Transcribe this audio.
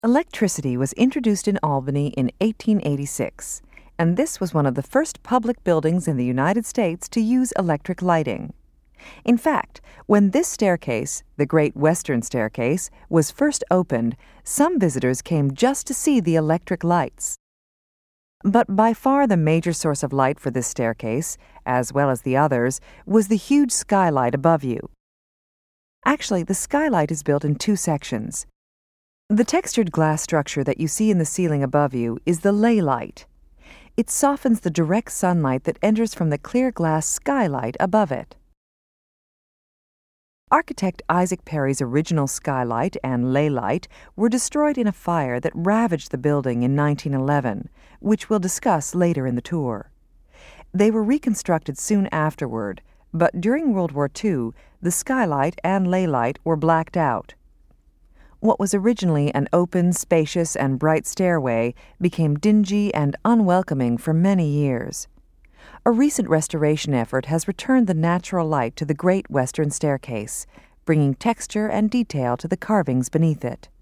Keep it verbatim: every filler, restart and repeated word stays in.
Electricity was introduced in Albany in eighteen eighty-six, and this was one of the first public buildings in the United States to use electric lighting. In fact, when this staircase, the Great Western Staircase, was first opened, some visitors came just to see the electric lights. But by far the major source of light for this staircase, as well as the others, was the huge skylight above you. Actually, the skylight is built in two sections. The textured glass structure that you see in the ceiling above you is the ley light. It softens the direct sunlight that enters from the clear glass skylight above it. Architect Isaac Perry's original skylight and ley light were destroyed in a fire that ravaged the building in nineteen eleven, which we'll discuss later in the tour. They were reconstructed soon afterward, but during World War Two, the skylight and ley light were blacked out. What was originally an open, spacious, and bright stairway became dingy and unwelcoming for many years. A recent restoration effort has returned the natural light to the Great Western Staircase, bringing texture and detail to the carvings beneath it.